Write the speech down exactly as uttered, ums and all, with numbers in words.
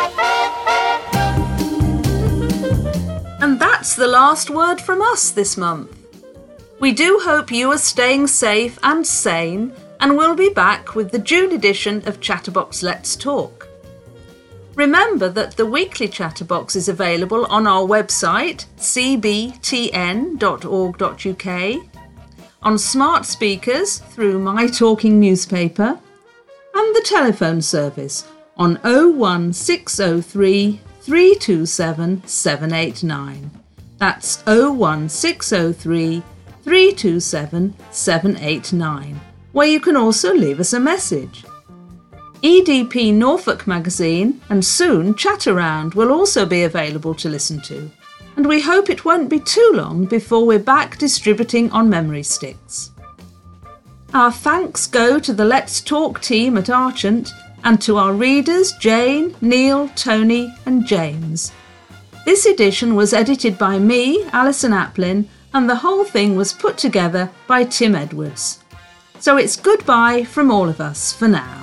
And that's the last word from us this month. We do hope you are staying safe and sane, and we'll be back with the June edition of Chatterbox Let's Talk. Remember that the weekly Chatterbox is available on our website, c b t n dot org dot u k, on smart speakers through My Talking Newspaper, and the telephone service on oh one six oh three, three two seven, seven eight nine. That's oh one six oh three, three two seven, seven eight nine, where you can also leave us a message. E D P Norfolk magazine and soon Chat Around will also be available to listen to, and we hope it won't be too long before we're back distributing on memory sticks. Our thanks go to the Let's Talk team at Archant and to our readers Jane, Neil, Tony and James. This edition was edited by me, Alison Aplin, and the whole thing was put together by Tim Edwards. So it's goodbye from all of us for now.